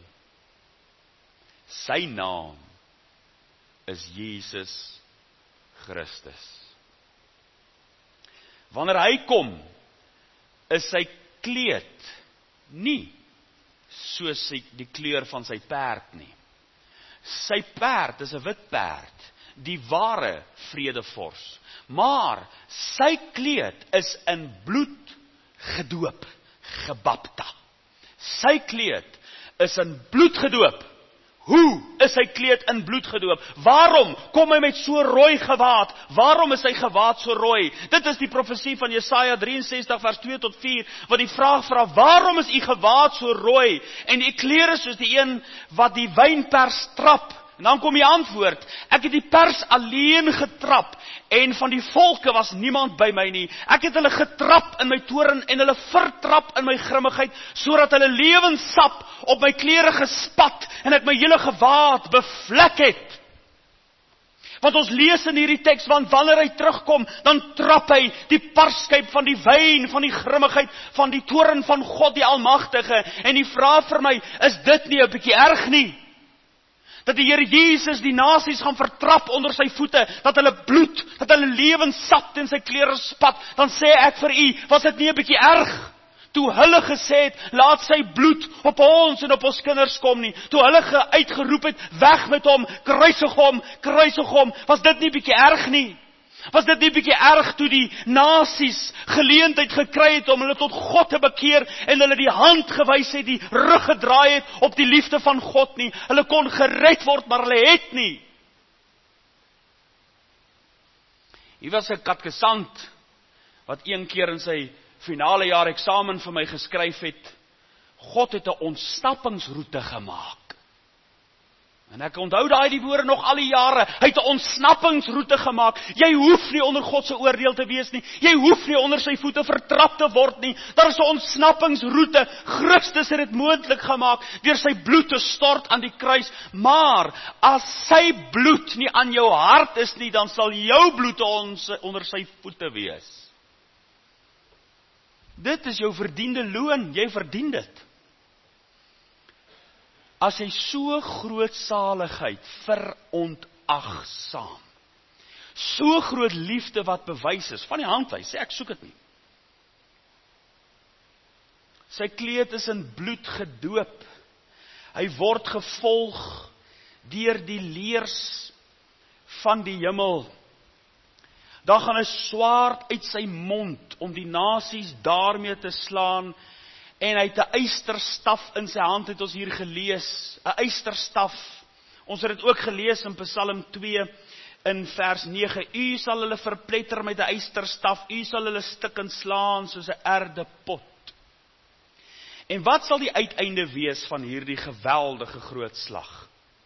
Sy naam is Jesus Christus. Wanneer hy kom, is sy kleed nie soos sy, die kleur van sy perd nie. Sy perd is 'n wit perd, die ware vredevors. Maar sy kleed is in bloed gedoop, gebapta. Sy kleed is in bloed gedoop. Hoe is sy kleed in bloed gedoop? Waarom kom hy met so rooi gewaad? Waarom is sy gewaad so rooi? Dit is die profesie van Jesaja drieënsestig vers twee tot vier, wat die vraag vra, waarom is u gewaad so rooi? En die klere soos die een wat die wynpers trap. En dan kom die antwoord, ek het die pers alleen getrap, en van die volke was niemand by my nie. Ek het hulle getrap in my toorn, en hulle vertrap in my grimmigheid, sodat hulle lewenssap op my klere gespat, en ek my hele gewaad bevlek het. Want ons lees in hierdie teks, want wanneer hy terugkom, dan trap hy die parskyp van die wyn, van die grimmigheid, van die toorn van God die Almagtige, en die vraag vir my, is dit nie 'n bietjie erg nie? Dat die Here Jesus die nasies gaan vertrap onder sy voete, dat hulle bloed, dat hulle lewenssap in sy klere spat, dan sê ek vir u, was dit nie 'n bietjie erg? Toe hulle gesê het, laat sy bloed op ons en op ons kinders kom nie. Toe hulle ge uitgeroep het, weg met hom, kruisig hom, kruisig hom, was dit nie 'n bietjie erg nie? Was dit nie bietjie erg toe die nasies geleentheid gekry het om hulle tot God te bekeer en hulle die hand gewys het, die rug gedraai het op die liefde van God nie. Hulle kon gered word, maar hulle het nie. Hier was 'n katkesant wat een keer in sy finale jaar eksamen vir my geskryf het, God het 'n ontsnappingsroete gemaak. En ek onthou daai die woorde nog al die jare, hy het 'n ontsnappingsroete gemaak. Jy hoef nie onder God se oordeel te wees nie. Jy hoef nie onder sy voete vertrap te word nie. Daar is 'n ontsnappingsroete. Christus het dit moontlik gemaak deur sy bloed te stort aan die kruis. Maar as sy bloed nie aan jou hart is nie, dan sal jou bloed ons onder sy voete wees. Dit is jou verdiende loon. Jy verdien dit. As hy so groot saligheid verontagsaam, so groot liefde wat bewys is, van die hand wys, sê ek soek dit nie. Sy kleed is in bloed gedoop, hy word gevolg deur die leers van die hemel. Daar gaan 'n swaard uit sy mond, om die nasies daarmee te slaan, en hy het 'n eysterstaf in sy hand, het ons hier gelees, 'n eysterstaf. Ons het dit ook gelees in Psalm twee in vers nege. U sal hulle verpletter met 'n eysterstaf, u sal hulle stukkend slaan soos 'n erdepot. En wat sal die uiteinde wees van hierdie geweldige groot slag?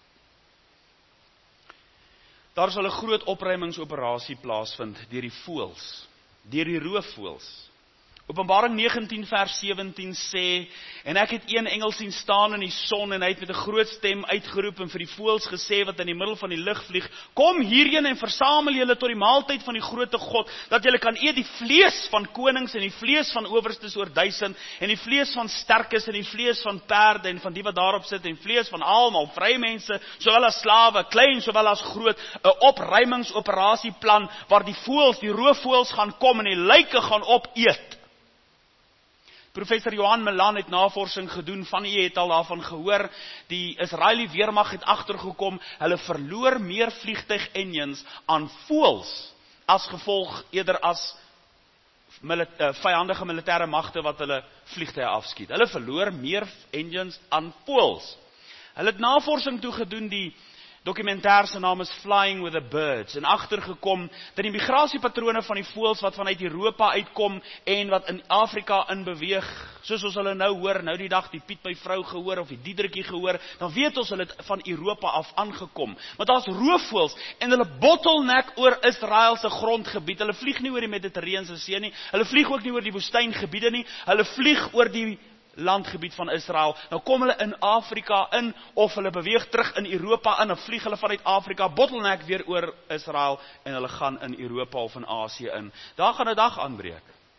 Daar sal 'n groot opruimingsoperasie plaasvind deur die voëls, deur die roofvoëls. Openbaring negentien vers sewentien sê, en ek het een engel sien staan in die son, en hy het met 'n groot stem uitgeroep en vir die voëls gesê wat in die middel van die lug vlieg, kom hierheen en versamel julle tot die maaltyd van die groote God, dat julle kan eet die vlees van konings en die vlees van owerstes oor duisend, en die vlees van sterkes en die vlees van perde en van die wat daarop sit, en vlees van almal, vrye mense, sowel as slawe, klein sowel as groot, 'n opruimingsoperasieplan waar die voëls, die roofvoëls gaan kom en die lyke gaan opeet. Professor Johan Melan het navorsing gedoen, van u het al daarvan gehoor, die Israeli weermag het agtergekom, hulle verloor meer vliegtuig engines aan voëls, as gevolg eerder as milita- vyandige militêre magte wat hulle vliegtuie afskiet. Hulle verloor meer engines aan voëls. Hulle het navorsing toe gedoen, die dokumentêr se naam is Flying with the Birds, en agtergekom dat die migrasiepatrone van die voëls wat vanuit Europa uitkom en wat in Afrika inbeweeg, soos ons hulle nou hoor, nou die dag die Piet my vrou gehoor of die Diedertjie gehoor, dan weet ons hulle het van Europa af aangekom. Maar daar's roofvoëls en hulle bottleneck oor Israel se grondgebied. Hulle vlieg nie oor die Mediterrane See nie, hulle vlieg ook nie oor die woestyngebiede nie, hulle vlieg oor die landgebied van Israel. Nou kom hulle in Afrika in, of hulle beweeg terug in Europa in, en vlieg hulle vanuit Afrika, bottleneck weer oor Israel, en hulle gaan in Europa of in Asië in. Daar gaan 'n dag aanbreek.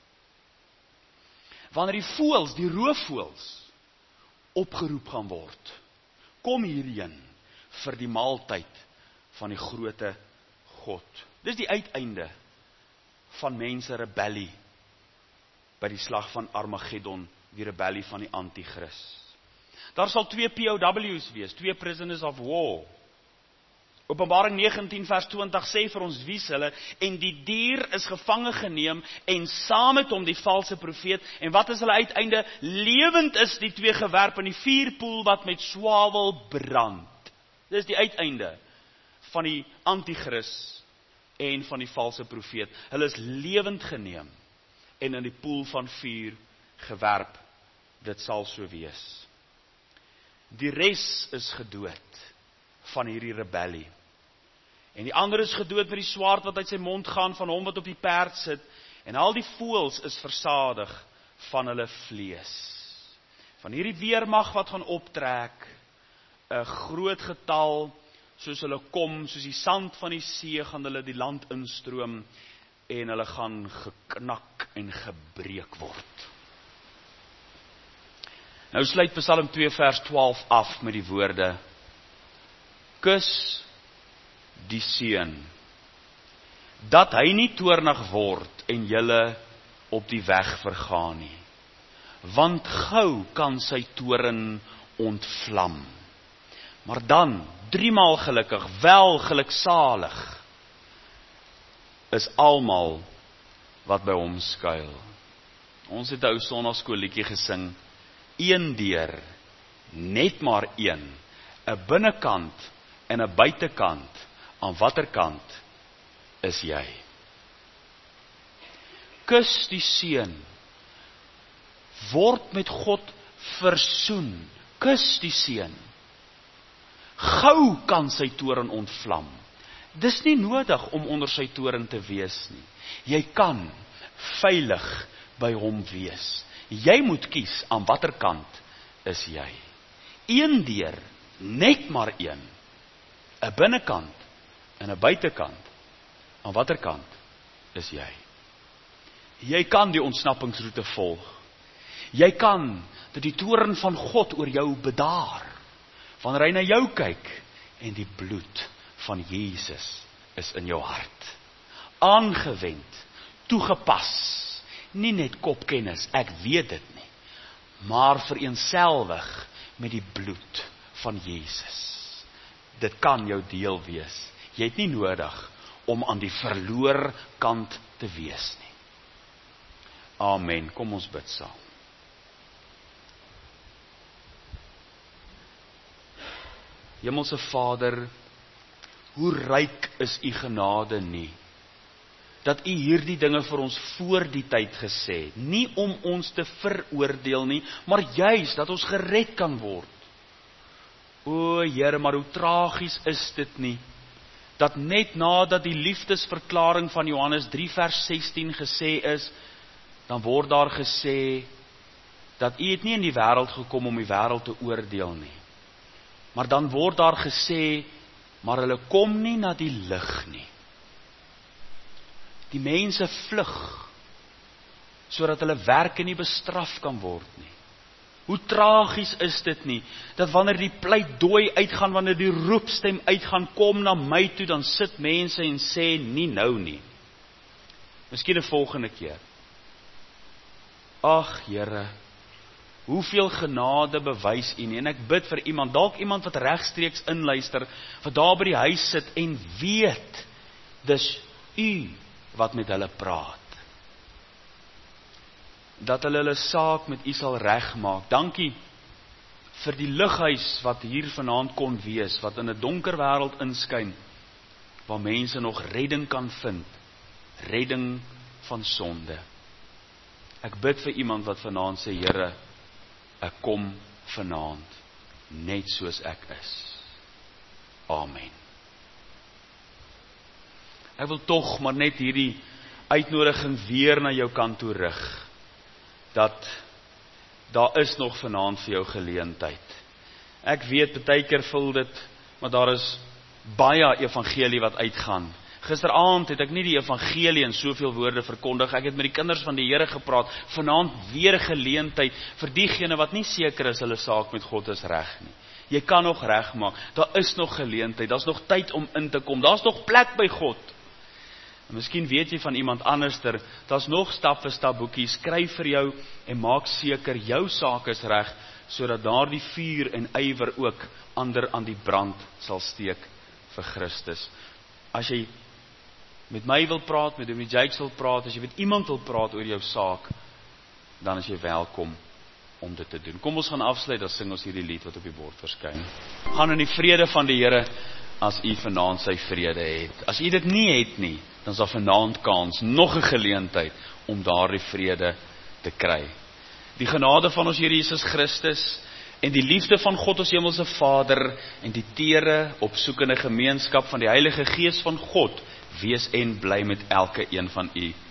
Wanneer die voëls, die roofvoëls, opgeroep gaan word, kom hierheen vir die maaltyd van die groote God. Dis die uiteinde van mense rebellie by die slag van Armageddon, die rebellie van die anti-kris. Daar sal twee P O W's wees, twee prisoners of war. Openbaring negentien vers twintig sê vir ons wie hulle, en die dier is gevange geneem, en saam met hom die valse profeet, en wat is hulle uiteinde? Lewend is die twee gewerp in die vuurpoel wat met swavel brand. Dis die uiteinde van die anti-kris en van die valse profeet. Hulle is lewend geneem en in die poel van vuur gewerp. Dit sal so wees. Die res is gedood van hierdie rebellie. En die ander is gedood met die swaard wat uit sy mond gaan van hom wat op die perd sit. En al die voëls is versadig van hulle vlees. Van hierdie weermag wat gaan optrek, 'n groot getal, soos hulle kom, soos die sand van die see, gaan hulle die land instroom, en hulle gaan geknak en gebreek word. Nou sluit Psalm twee vers twaalf af met die woorde: Kus die seun, dat hy nie toornig word en julle op die weg vergaan nie, want gou kan sy toorn ontvlam. Maar dan, driemaal gelukkig, wel geluksalig, is almal wat by hom skuil. Ons het 'n ou sonnaarskoolliedjie gesing, een deur, net maar een, 'n binnekant en 'n buitekant, aan watter kant is jy? Kus die seun, word met God versoen, kus die seun, gou kan sy toorn ontvlam. Dis nie nodig om onder sy toorn te wees nie. Jy kan veilig by hom wees. Jy moet kies aan watter kant is jy. Een deur, net maar een, 'n binnekant en 'n buitekant. Aan watter kant is jy? Jy kan die ontsnappingsroete volg. Jy kan dat die toorn van God oor jou bedaar, wanneer hy na jou kyk en die bloed van Jesus is in jou hart. Aangewend, toegepas, nie net kopkennis, ek weet dit nie, maar vereenselwig met die bloed van Jesus. Dit kan jou deel wees. Jy het nie nodig om aan die verloor kant te wees nie. Amen. Kom ons bid saam. Hemelse Vader, hoe ryk is u genade nie, dat u hierdie dinge vir ons voor die tyd gesê het, nie om ons te veroordeel nie, maar juis dat ons gered kan word. O Here, maar hoe tragies is dit nie, dat net nadat die liefdesverklaring van Johannes drie vers sestien gesê is, dan word daar gesê, dat u het nie in die wêreld gekom om die wêreld te oordeel nie. Maar dan word daar gesê, maar hulle kom nie na die lig nie. Die mense vlug, sodat hulle werke nie bestraf kan word nie. Hoe tragies is dit nie, dat wanneer die pleidooi uitgaan, wanneer die roepstem uitgaan, kom na my toe, dan sit mense en sê, nie nou nie. Miskien 'n volgende keer. Ag Here, hoeveel genade bewys u nie, en ek bid vir iemand, dalk iemand wat regstreeks inluister, wat daar by die huis sit en weet, dis u wat met hulle praat. Dat hulle hulle saak met u sal regmaak. Dankie vir die lighuis wat hier vanaand kon wees, wat in 'n donker wêreld inskyn, waar mense nog redding kan vind, redding van sonde. Ek bid vir iemand wat vanaand sê, Here, ek kom vanaand, net soos ek is. Amen. Ek wil tog maar net hierdie uitnodiging weer na jou kant toe rig, dat daar is nog vanaand vir jou geleentheid. Ek weet, baie keer voel dit, maar daar is baie evangelie wat uitgaan. Gisteraand het ek nie die evangelie in soveel woorde verkondig, ek het met die kinders van die Here gepraat, vanaand weer geleentheid vir diegene wat nie seker is hulle saak met God is reg nie. Jy kan nog regmaak, daar is nog geleentheid, daar is nog tyd om in te kom, daar is nog plek by God. En miskien weet jy van iemand anderster, daar is nog stap vir stap boekie, skryf vir jou en maak seker jou saak is reg, sodat daar die vuur en ywer ook ander aan die brand sal steek vir Christus. As jy met my wil praat, met Dominee Jakes wil praat, as jy met iemand wil praat oor jou saak, dan is jy welkom om dit te doen. Kom ons gaan afsluit, dan sing ons hierdie lied wat op die bord verskyn. Gaan in die vrede van die Here, as u vanaand sy vrede het. As u dit nie het nie, dan is daar vanaand kans, nog 'n geleentheid, om daardie vrede te kry. Die genade van ons Here Jesus Christus, en die liefde van God ons hemelse Vader, en die tere, opsoekende gemeenskap van die Heilige Gees van God, wees en bly met elke een van u.